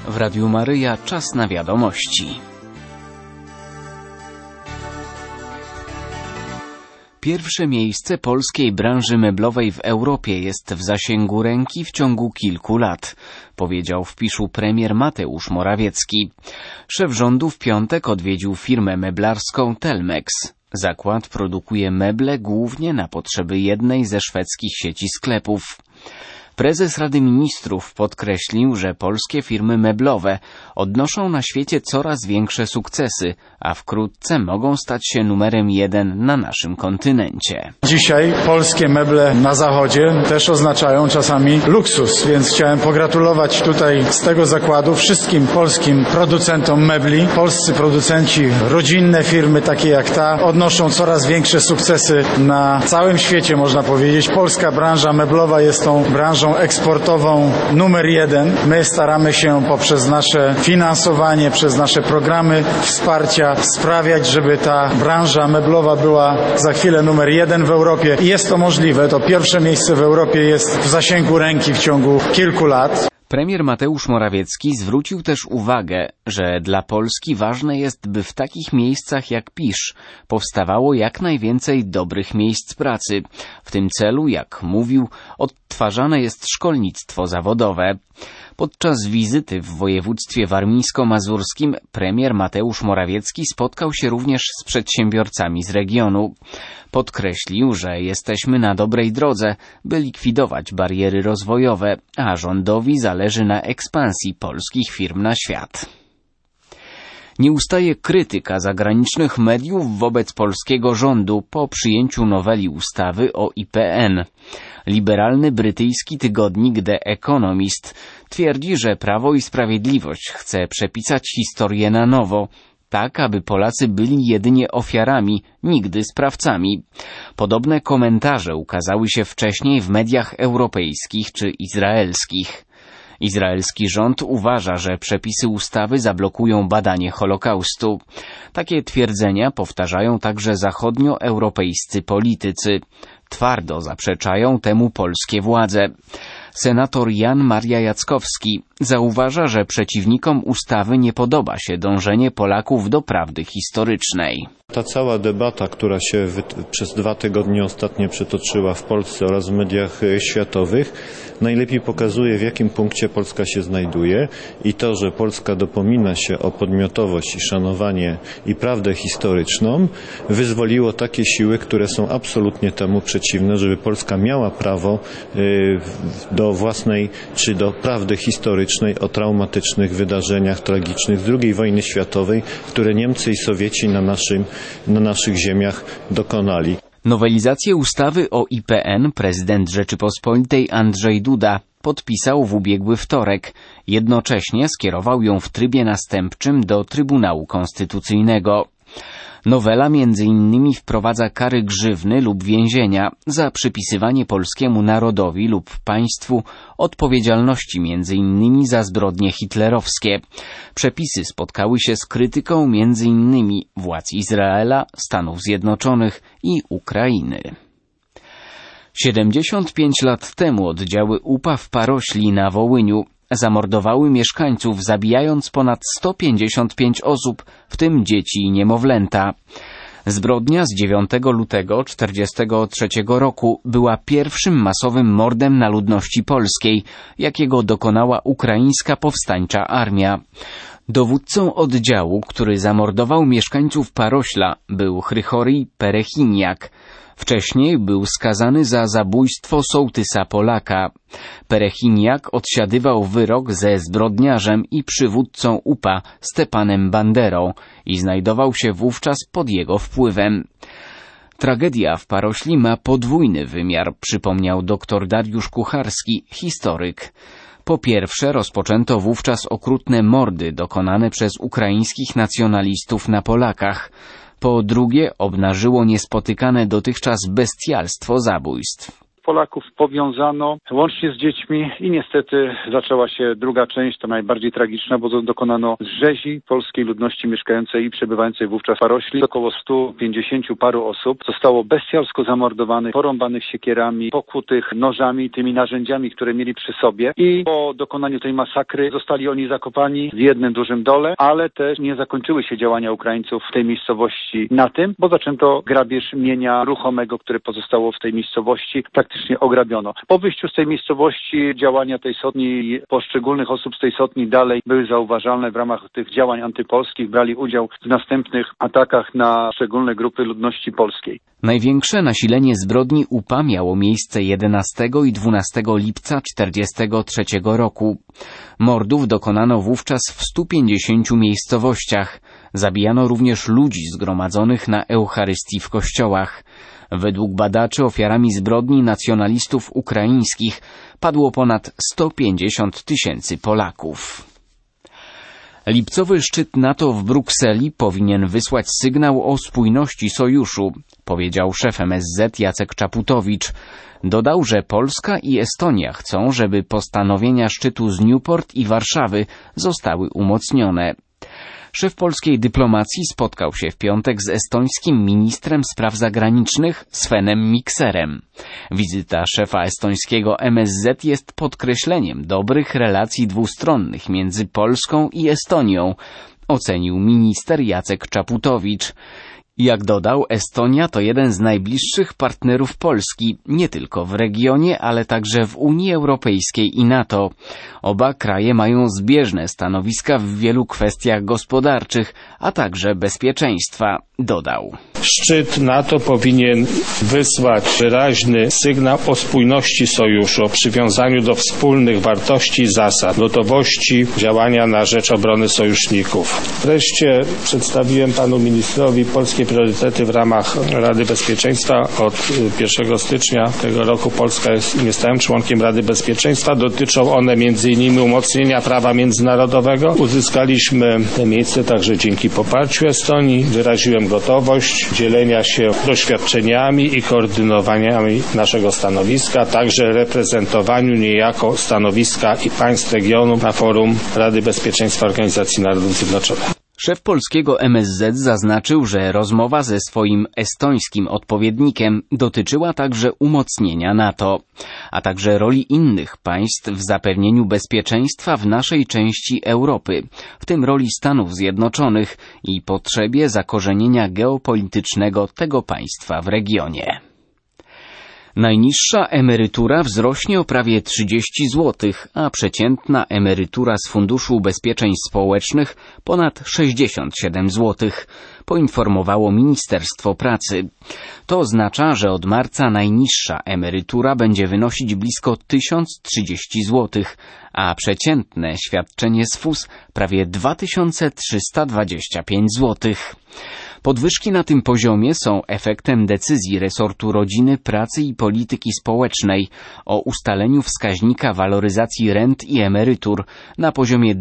W Radiu Maryja czas na wiadomości. Pierwsze miejsce polskiej branży meblowej w Europie jest w zasięgu ręki w ciągu kilku lat, powiedział w Piszu premier Mateusz Morawiecki. Szef rządu w piątek odwiedził firmę meblarską Telmex. Zakład produkuje meble głównie na potrzeby jednej ze szwedzkich sieci sklepów. Prezes Rady Ministrów podkreślił, że polskie firmy meblowe odnoszą na świecie coraz większe sukcesy, a wkrótce mogą stać się numerem 1 na naszym kontynencie. Dzisiaj polskie meble na zachodzie też oznaczają czasami luksus, więc chciałem pogratulować tutaj z tego zakładu wszystkim polskim producentom mebli. Polscy producenci, rodzinne firmy takie jak ta odnoszą coraz większe sukcesy na całym świecie, można powiedzieć. Polska branża meblowa jest tą branżą eksportową numer 1. My staramy się poprzez nasze finansowanie, przez nasze programy wsparcia sprawiać, żeby ta branża meblowa była za chwilę numer 1 w Europie. I jest to możliwe. To pierwsze miejsce w Europie jest w zasięgu ręki w ciągu kilku lat. Premier Mateusz Morawiecki zwrócił też uwagę, że dla Polski ważne jest, by w takich miejscach jak Pisz powstawało jak najwięcej dobrych miejsc pracy. W tym celu, jak mówił, odtwarzane jest szkolnictwo zawodowe. Podczas wizyty w województwie warmińsko-mazurskim premier Mateusz Morawiecki spotkał się również z przedsiębiorcami z regionu. Podkreślił, że jesteśmy na dobrej drodze, by likwidować bariery rozwojowe, a rządowi zależy na ekspansji polskich firm na świat. Nie ustaje krytyka zagranicznych mediów wobec polskiego rządu po przyjęciu noweli ustawy o IPN. Liberalny brytyjski tygodnik The Economist twierdzi, że Prawo i Sprawiedliwość chce przepisać historię na nowo, tak aby Polacy byli jedynie ofiarami, nigdy sprawcami. Podobne komentarze ukazały się wcześniej w mediach europejskich czy izraelskich. Izraelski rząd uważa, że przepisy ustawy zablokują badanie Holokaustu. Takie twierdzenia powtarzają także zachodnioeuropejscy politycy. Twardo zaprzeczają temu polskie władze. Senator Jan Maria Jackowski zauważa, że przeciwnikom ustawy nie podoba się dążenie Polaków do prawdy historycznej. Ta cała debata, która się przez 2 tygodnie ostatnio przetoczyła w Polsce oraz w mediach światowych, najlepiej pokazuje, w jakim punkcie Polska się znajduje i to, że Polska dopomina się o podmiotowość i szanowanie i prawdę historyczną, wyzwoliło takie siły, które są absolutnie temu przeciwne, żeby Polska miała prawo do własnej czy do prawdy historycznej o traumatycznych wydarzeniach tragicznych z II wojny światowej, które Niemcy i Sowieci na naszych ziemiach dokonali. Nowelizację ustawy o IPN prezydent Rzeczypospolitej Andrzej Duda podpisał w ubiegły wtorek. Jednocześnie skierował ją w trybie następczym do Trybunału Konstytucyjnego. Nowela między innymi wprowadza kary grzywny lub więzienia za przypisywanie polskiemu narodowi lub państwu odpowiedzialności między innymi za zbrodnie hitlerowskie. Przepisy spotkały się z krytyką między innymi władz Izraela, Stanów Zjednoczonych i Ukrainy. 75 lat temu oddziały UPA w Parośli na Wołyniu zamordowały mieszkańców, zabijając ponad 155 osób, w tym dzieci i niemowlęta. Zbrodnia z 9 lutego 1943 roku była pierwszym masowym mordem na ludności polskiej, jakiego dokonała ukraińska powstańcza armia. Dowódcą oddziału, który zamordował mieszkańców Parośla, był Chrychorij Perechiniak. Wcześniej był skazany za zabójstwo sołtysa Polaka. Perechiniak odsiadywał wyrok ze zbrodniarzem i przywódcą UPA Stepanem Banderą i znajdował się wówczas pod jego wpływem. Tragedia w Parośli ma podwójny wymiar, przypomniał dr Dariusz Kucharski, historyk. Po pierwsze, rozpoczęto wówczas okrutne mordy dokonane przez ukraińskich nacjonalistów na Polakach. Po drugie, obnażyło niespotykane dotychczas bestialstwo zabójstw. Polaków powiązano łącznie z dziećmi i niestety zaczęła się druga część, to najbardziej tragiczna, bo dokonano zrzezi polskiej ludności mieszkającej i przebywającej wówczas w Parośli. Około 150 paru osób zostało bestialsko zamordowanych, porąbanych siekierami, pokutych nożami, tymi narzędziami, które mieli przy sobie i po dokonaniu tej masakry zostali oni zakopani w jednym dużym dole, ale też nie zakończyły się działania Ukraińców w tej miejscowości na tym, bo zaczęto grabież mienia ruchomego, które pozostało w tej miejscowości, praktycznie ograbiono. Po wyjściu z tej miejscowości działania tej sotni, poszczególnych osób z tej sotni dalej były zauważalne w ramach tych działań antypolskich, brali udział w następnych atakach na szczególne grupy ludności polskiej. Największe nasilenie zbrodni UPA miało miejsce 11 i 12 lipca 1943 roku. Mordów dokonano wówczas w 150 miejscowościach. Zabijano również ludzi zgromadzonych na Eucharystii w kościołach. Według badaczy ofiarami zbrodni nacjonalistów ukraińskich padło ponad 150 000 Polaków. Lipcowy szczyt NATO w Brukseli powinien wysłać sygnał o spójności sojuszu, powiedział szef MSZ Jacek Czaputowicz. Dodał, że Polska i Estonia chcą, żeby postanowienia szczytu z Newport i Warszawy zostały umocnione. Szef polskiej dyplomacji spotkał się w piątek z estońskim ministrem spraw zagranicznych Svenem Mikserem. Wizyta szefa estońskiego MSZ jest podkreśleniem dobrych relacji dwustronnych między Polską i Estonią, ocenił minister Jacek Czaputowicz. Jak dodał, Estonia to jeden z najbliższych partnerów Polski, nie tylko w regionie, ale także w Unii Europejskiej i NATO. Oba kraje mają zbieżne stanowiska w wielu kwestiach gospodarczych, a także bezpieczeństwa, dodał. Szczyt NATO powinien wysłać wyraźny sygnał o spójności sojuszu, o przywiązaniu do wspólnych wartości i zasad, gotowości działania na rzecz obrony sojuszników. Wreszcie przedstawiłem panu ministrowi polskie priorytety w ramach Rady Bezpieczeństwa. Od 1 stycznia tego roku Polska jest stałym członkiem Rady Bezpieczeństwa. Dotyczą one m.in. umocnienia prawa międzynarodowego. Uzyskaliśmy te miejsce także dzięki poparciu Estonii. Wyraziłem gotowość dzielenia się doświadczeniami i koordynowaniami naszego stanowiska, także reprezentowaniu niejako stanowiska i państw regionu na forum Rady Bezpieczeństwa Organizacji Narodów Zjednoczonych. Szef polskiego MSZ zaznaczył, że rozmowa ze swoim estońskim odpowiednikiem dotyczyła także umocnienia NATO, a także roli innych państw w zapewnieniu bezpieczeństwa w naszej części Europy, w tym roli Stanów Zjednoczonych i potrzebie zakorzenienia geopolitycznego tego państwa w regionie. Najniższa emerytura wzrośnie o prawie 30 zł, a przeciętna emerytura z Funduszu Ubezpieczeń Społecznych ponad 67 zł, poinformowało Ministerstwo Pracy. To oznacza, że od marca najniższa emerytura będzie wynosić blisko 1030 zł, a przeciętne świadczenie z FUS prawie 2325 zł. Podwyżki na tym poziomie są efektem decyzji resortu Rodziny, Pracy i Polityki Społecznej o ustaleniu wskaźnika waloryzacji rent i emerytur na poziomie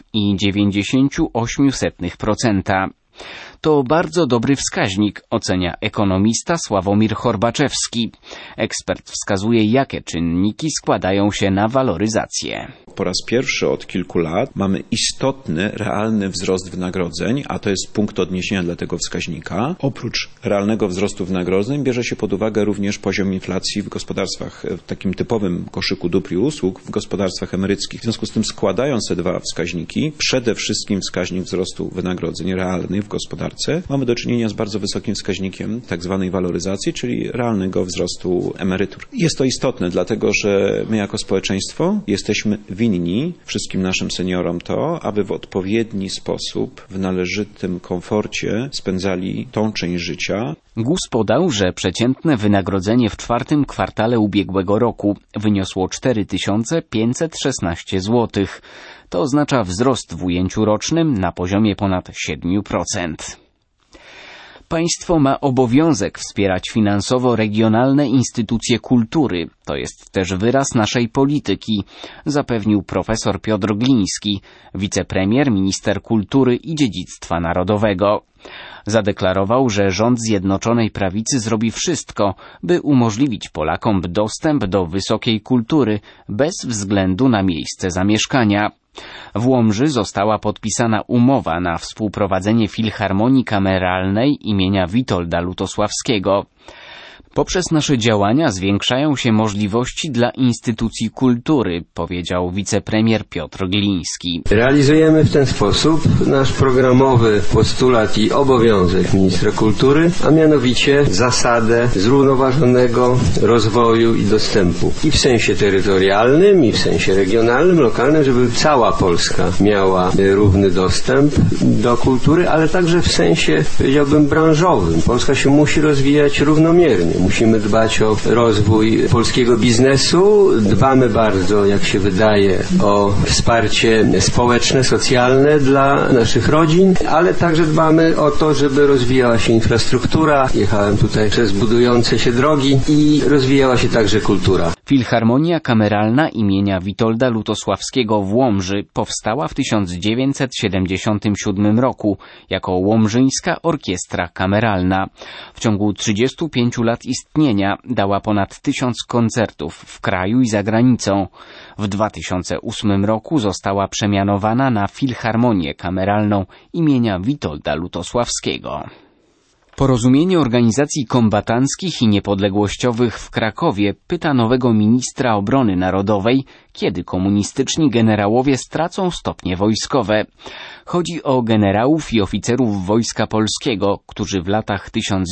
2,98%. To bardzo dobry wskaźnik, ocenia ekonomista Sławomir Horbaczewski. Ekspert wskazuje, jakie czynniki składają się na waloryzację. Po raz pierwszy od kilku lat mamy istotny, realny wzrost wynagrodzeń, a to jest punkt odniesienia dla tego wskaźnika. Oprócz realnego wzrostu wynagrodzeń bierze się pod uwagę również poziom inflacji w gospodarstwach, w takim typowym koszyku dóbr i usług, w gospodarstwach emeryckich. W związku z tym składając te dwa wskaźniki, przede wszystkim wskaźnik wzrostu wynagrodzeń realnych w gospodarce, mamy do czynienia z bardzo wysokim wskaźnikiem tak zwanej waloryzacji, czyli realnego wzrostu emerytur. Jest to istotne, dlatego że my jako społeczeństwo jesteśmy winni wszystkim naszym seniorom to, aby w odpowiedni sposób, w należytym komforcie spędzali tą część życia. GUS podał, że przeciętne wynagrodzenie w czwartym kwartale ubiegłego roku wyniosło 4516 zł. To oznacza wzrost w ujęciu rocznym na poziomie ponad 7%. Państwo ma obowiązek wspierać finansowo regionalne instytucje kultury. To jest też wyraz naszej polityki, zapewnił profesor Piotr Gliński, wicepremier, minister kultury i dziedzictwa narodowego. Zadeklarował, że rząd Zjednoczonej Prawicy zrobi wszystko, by umożliwić Polakom dostęp do wysokiej kultury bez względu na miejsce zamieszkania. W Łomży została podpisana umowa na współprowadzenie Filharmonii Kameralnej imienia Witolda Lutosławskiego. Poprzez nasze działania zwiększają się możliwości dla instytucji kultury, powiedział wicepremier Piotr Gliński. Realizujemy w ten sposób nasz programowy postulat i obowiązek ministra kultury, a mianowicie zasadę zrównoważonego rozwoju i dostępu. I w sensie terytorialnym, i w sensie regionalnym, lokalnym, żeby cała Polska miała równy dostęp do kultury, ale także w sensie, powiedziałbym, branżowym. Polska się musi rozwijać równomiernie. Musimy dbać o rozwój polskiego biznesu. Dbamy bardzo, jak się wydaje, o wsparcie społeczne, socjalne dla naszych rodzin, ale także dbamy o to, żeby rozwijała się infrastruktura. Jechałem tutaj przez budujące się drogi i rozwijała się także kultura. Filharmonia Kameralna imienia Witolda Lutosławskiego w Łomży powstała w 1977 roku jako Łomżyńska Orkiestra Kameralna. W ciągu 35 lat istnienia dała ponad 1000 koncertów w kraju i za granicą. W 2008 roku została przemianowana na Filharmonię Kameralną imienia Witolda Lutosławskiego. Porozumienie Organizacji Kombatanckich i Niepodległościowych w Krakowie pyta nowego ministra obrony narodowej, kiedy komunistyczni generałowie stracą stopnie wojskowe. Chodzi o generałów i oficerów Wojska Polskiego, którzy w latach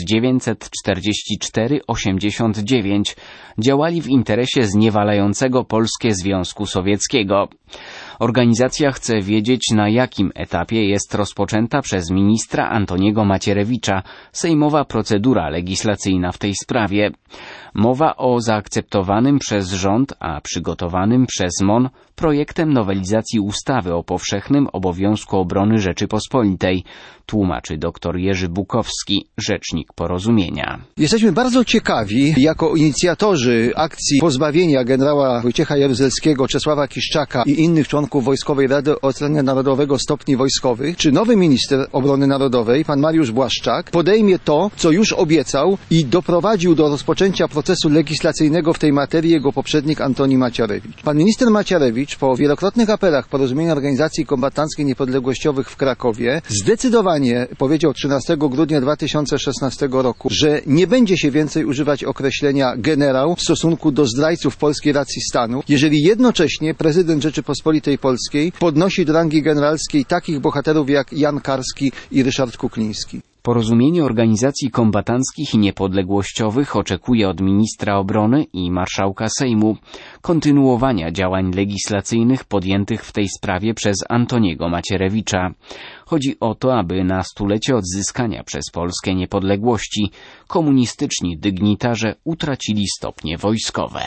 1944-89 działali w interesie zniewalającego Polskę Związku Sowieckiego. Organizacja chce wiedzieć, na jakim etapie jest rozpoczęta przez ministra Antoniego Macierewicza sejmowa procedura legislacyjna w tej sprawie. Mowa o zaakceptowanym przez rząd, a przygotowanym przez MON projektem nowelizacji ustawy o powszechnym obowiązku obrony Rzeczypospolitej, tłumaczy dr Jerzy Bukowski, rzecznik porozumienia. Jesteśmy bardzo ciekawi, jako inicjatorzy akcji pozbawienia generała Wojciecha Jaruzelskiego, Czesława Kiszczaka i innych członków Wojskowej Rady Ochrony Narodowego stopni wojskowych, czy nowy minister obrony narodowej, pan Mariusz Błaszczak, podejmie to, co już obiecał i doprowadził do rozpoczęcia procesu legislacyjnego w tej materii jego poprzednik Antoni Macierewicz. Pan minister Macierewicz po wielokrotnych apelach Porozumienia Organizacji Kombatanckich Niepodległościowych w Krakowie zdecydowanie powiedział 13 grudnia 2016 roku, że nie będzie się więcej używać określenia generał w stosunku do zdrajców polskiej racji stanu, jeżeli jednocześnie prezydent Rzeczypospolitej Polskiej podnosi do rangi generalskiej takich bohaterów jak Jan Karski i Ryszard Kukliński. Porozumienie Organizacji Kombatanckich i Niepodległościowych oczekuje od ministra obrony i marszałka Sejmu kontynuowania działań legislacyjnych podjętych w tej sprawie przez Antoniego Macierewicza. Chodzi o to, aby na stulecie odzyskania przez Polskę niepodległości komunistyczni dygnitarze utracili stopnie wojskowe.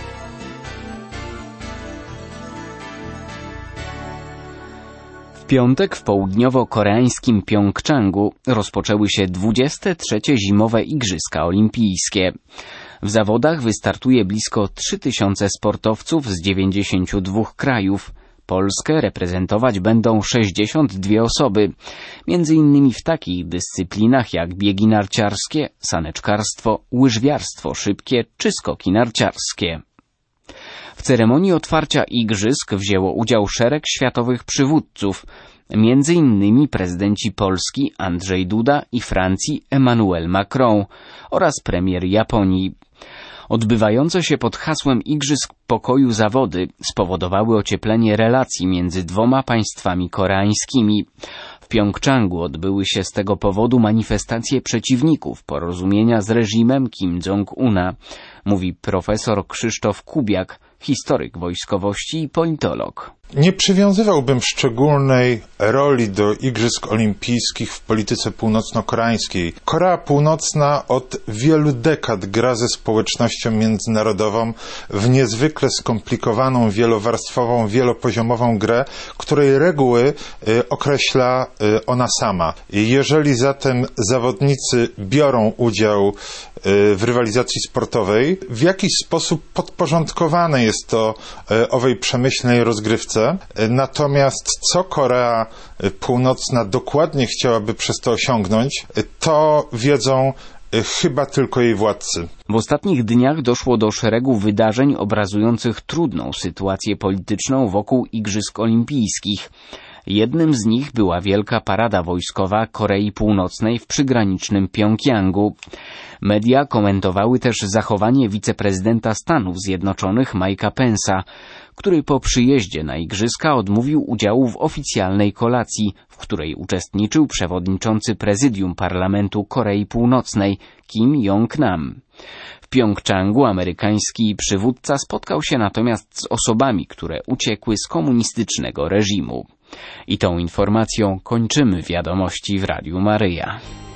W piątek w południowo-koreańskim Pjongczangu rozpoczęły się 23. Zimowe Igrzyska Olimpijskie. W zawodach wystartuje blisko 3000 sportowców z 92 krajów. Polskę reprezentować będą 62 osoby, między innymi w takich dyscyplinach jak biegi narciarskie, saneczkarstwo, łyżwiarstwo szybkie czy skoki narciarskie. W ceremonii otwarcia igrzysk wzięło udział szereg światowych przywódców, między innymi prezydenci Polski Andrzej Duda i Francji Emmanuel Macron oraz premier Japonii. Odbywające się pod hasłem Igrzysk Pokoju zawody spowodowały ocieplenie relacji między dwoma państwami koreańskimi. W Pjongczangu odbyły się z tego powodu manifestacje przeciwników porozumienia z reżimem Kim Jong-una, mówi profesor Krzysztof Kubiak, historyk wojskowości i politolog. Nie przywiązywałbym szczególnej roli do Igrzysk Olimpijskich w polityce północno-koreańskiej. Korea Północna od wielu dekad gra ze społecznością międzynarodową w niezwykle skomplikowaną, wielowarstwową, wielopoziomową grę, której reguły określa ona sama. Jeżeli zatem zawodnicy biorą udział w rywalizacji sportowej, w jakiś sposób podporządkowane jest to owej przemyślnej rozgrywce. Natomiast co Korea Północna dokładnie chciałaby przez to osiągnąć, to wiedzą chyba tylko jej władcy. W ostatnich dniach doszło do szeregu wydarzeń obrazujących trudną sytuację polityczną wokół Igrzysk Olimpijskich. Jednym z nich była wielka parada wojskowa Korei Północnej w przygranicznym Pjongjangu. Media komentowały też zachowanie wiceprezydenta Stanów Zjednoczonych Mike'a Pence'a, który po przyjeździe na igrzyska odmówił udziału w oficjalnej kolacji, w której uczestniczył przewodniczący prezydium parlamentu Korei Północnej Kim Jong-nam. W Pjongczangu amerykański przywódca spotkał się natomiast z osobami, które uciekły z komunistycznego reżimu. I tą informacją kończymy wiadomości w Radiu Maryja.